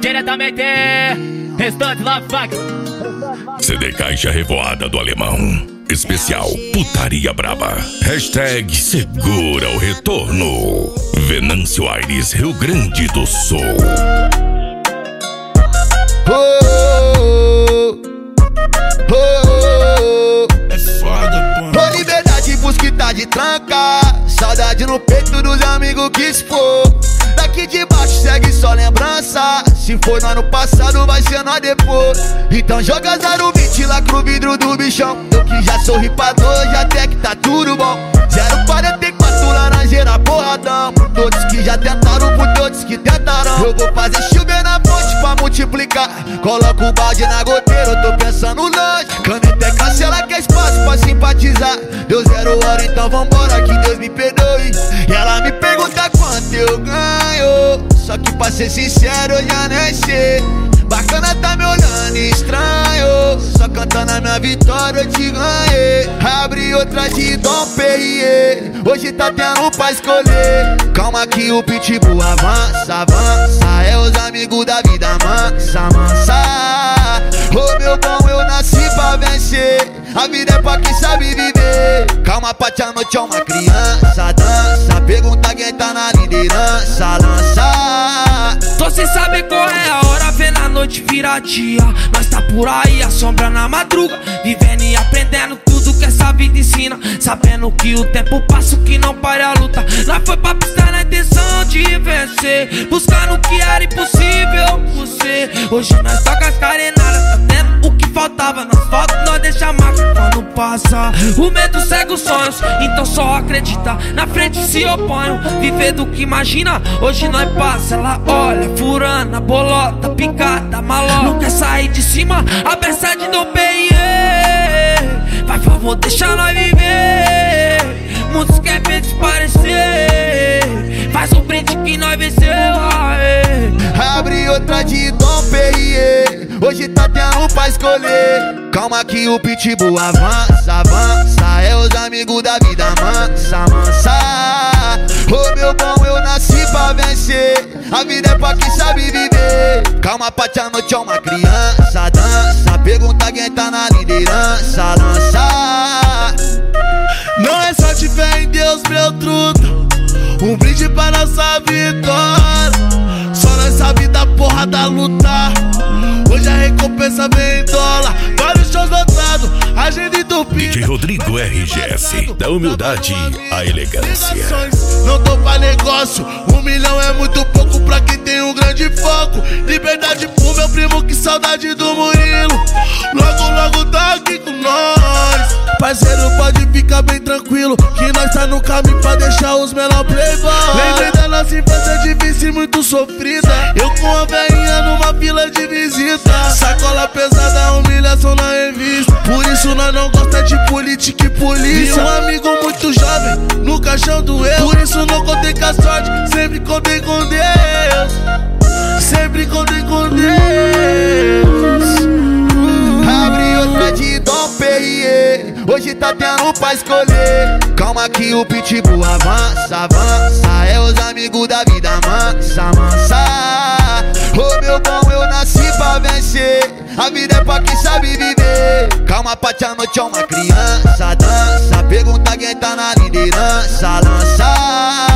Diretamente, Restante Love Funk. CD Caixa Revoada do Alemão. Especial Putaria Braba. Hashtag Segura o Retorno. Venâncio Aires, Rio Grande do Sul. É foda, pô. Ô liberdade, busca e tá de tranca. Saudade no peito dos amigos que se for. Daqui de baixo segue só lembrança. Se for no ano passado, vai ser nós depois. Então joga 020 lá pro vidro do bichão. Eu que já sou ripador, já até que tá tudo bom. 044 laranjeira porradão. Por todos que já tentaram, por todos que tentaram. Eu vou fazer chover na fonte pra multiplicar. Coloco o balde na goteira, eu tô pensando longe. Caneta é cancela que é espaço pra simpatizar. Deu 0 hora, então vambora, que Deus me perdoe. E ela me pergunta quanto eu ganho. Só que pra ser sincero eu já nem sei. Bacana tá me olhando estranho. Só cantando a minha vitória eu te ganhei. Abri outra de Dom Perrier. Hoje tá tendo pra escolher. Calma que o pitbull avança, avança. É os amigos da vida mansa, mansa. Ô meu bom, eu nasci pra vencer. A vida é pra quem sabe viver. Calma, Pati, a noite é uma criança. Dança, pergunta quem tá na liderança. Lança. Tô sem saber qual é a hora, vendo a noite virar dia. Nós tá por aí, a sombra na madruga. Vivendo e aprendendo tudo que essa vida ensina. Sabendo que o tempo passa, que não para a luta. Nós foi pra pista na intenção de vencer. Buscando o que era impossível por ser. Hoje nós toca as carenadas, tá tendo o que faltava. Nas fotos nós deixa a marca quando passa. O medo cega os sonhos, então só acredita. Na frente se oponho, viver do que imagina. Hoje nós passa, ela olha, furando a bolota, picada, malota. Não quer sair de cima, a beça de Dom Perrier. Vai, favor, deixa nós viver. Muitos querem desaparecer. Faz um brinde que nós venceu. Abre outra de Dom Perrier. Hoje tá tendo pra escolher. Calma que o pitbull avança, avança. É os amigos da vida mansa, mansa. Ô meu bom, eu nasci pra vencer. A vida é pra quem sabe viver. Calma, Pati, a noite é uma criança. Dança, pergunta quem tá na liderança. Lança. Não é só de fé em Deus, meu truta. Um brinde pra nossa vitória. Só nós sabe da porra da luta. Hoje a recompensa vem em dólar. Vários shows lotados, agenda entupida. DJ Rodrigo RGS, da humildade à elegância. Não tô pra negócio, 1 milhão é muito pouco pra quem tem um grande foco. Liberdade pro meu primo, que saudade do Murilo. Logo, logo tá aqui com nós. Parceiro, pode ficar bem tranquilo, que nós tá no caminho pra deixar os menor playboy. Lembrei da nossa infância difícil e muito sofrida. Eu com a velhinha numa fila de visita. Sacola pesada, humilhação na revista. Por isso nós não gosta de política e polícia. E um amigo muito jovem no caixão do eu. Por isso não contei com a sorte, sempre contei com Deus. Sempre contei com Deus. Abre outra de Dom Perrier. Hoje tá tendo pra escolher. Calma que o pitbull avança, avança. É os amigos da vida mansa, mansa. Ô meu bom, eu nasci pra vencer. A vida é pra quem sabe viver. Calma, Pati, a noite é uma criança. Dança, pergunta quem tá na liderança. Lança.